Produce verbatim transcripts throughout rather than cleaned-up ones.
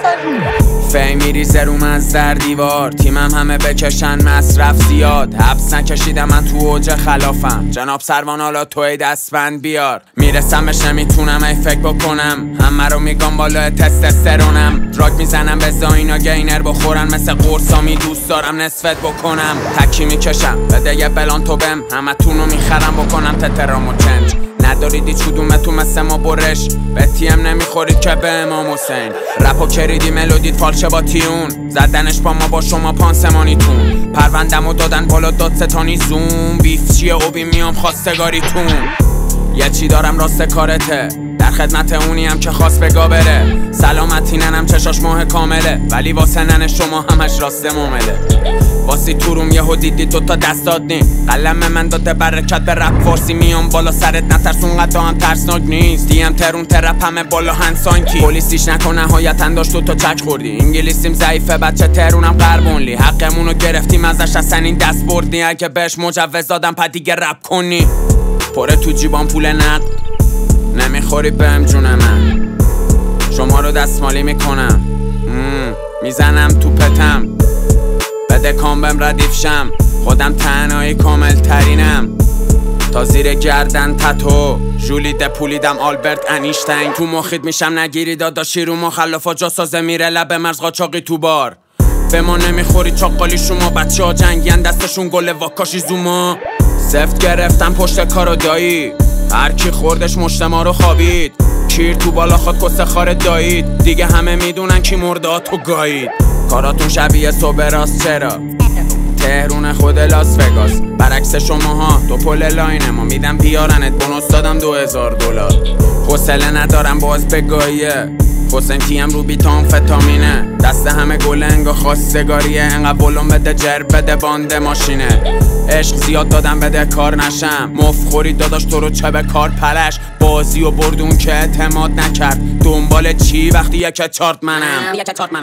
فی میریزه رو من از در دیوار، تیمم همه بکشن مصرف زیاد. حبس نکشیدم من تو اوج خلافم، جناب سروان حالا توی دستبند بیار. میرسم بهش نمیتونم ای فکر بکنم، همه رو میگم بالا تستوسترونم. دراگ میزنم به زاینا گینر بخورن، مثل قرصامی دوست دارم نصفت بکنم. تکی میکشم بده یه بلان تو بم، همه تونو میخرم بکنم تترام و چنج. ندارید هیچ کدومتون مثل ما برش، به تیم نمیخورید که به امام حسین. رپ و کریدی ملودید فالشه با تیون، زدنش با ما با شما پانسمانیتون. پروندمو دادن بالا داد ستانی زوم، بیف چیه اوبی میام خواستگاریتون. یه چی دارم راست کارته، در خدمت اونیم که خواست بگا بره. سلامتی ننم چشاش ماه کامله، ولی واسه نن شما همش راست معامله. واسی توروم یهو دیدی دوتا دست دادیم، قلم من داده برکت به رپ فارسی. میام بالا سرت نترسون قطعا هم ترسناک نیست، دیم ترون ترپ همه بالا هنسانکی. پلیسیش نکن نهایتا داشت دوتا چک خوردی. انگلیسیم ضعیفه بچه ترونم غربونلی، حقمونو گرفتیم ازش اصلا این دست بردی. اگه بهش مجوز دادم پا دیگه رپ کنی. پره تو جیبان پول نقد، نمیخوری بهم جون من. شما رو دستمالی میکنم، میزنم تو پتم. بده کام بهم ردیف شم، خودم تنهایی کامل ترینم. تا زیر گردن تتو جولیده پولیدم آلبرت انیشتین. تو مخید میشم نگیری داداشی رو ما، خلافا جا سازه میره لب مرز قاچاقی تو بار. به ما نمیخوری چاقالی شما، بچه ها جنگین دستشون گل واکاشی زوما. سفت گرفتم پشت کارو دایی، هر کی خوردش مشت ما رو خوابید. کیر تو بالا خود کسه خار دایید، دیگه همه میدونن کی مرده تو گایید. کاراتون شبیه صبح راست چرا تهرون خود لاس وگاس. برعکس شما ها تو پل لاینه ما، میدم بیارنت بونوس دادم دو هزار دلار. حوصله ندارم باز بگاییه، حسین تیم رو بیتام فتامینه. دست همه گلنگ و خواستگاریه، انقدر ولوم بده جر بده باند ماشینه. عشق زیاد دادم بده کار نشم، مفخوری داداش تو رو چه به کار پلش. بازی و بردون که اعتماد نکرد، دنبال چی وقتی یک چارت منم.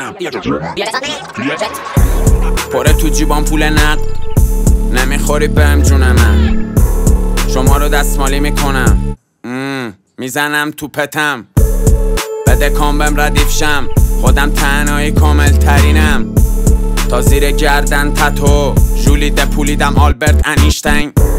پره تو جیبان پول نقد، نمیخوری بهم جون من. شما رو دستمالی میکنم، میزنم تو پتم. بده کام بهم ردیف شم، خودم تنهایی کامل ترینم. تا زیر گردن تتو جولیده پولیدم آلبرت انیشتین.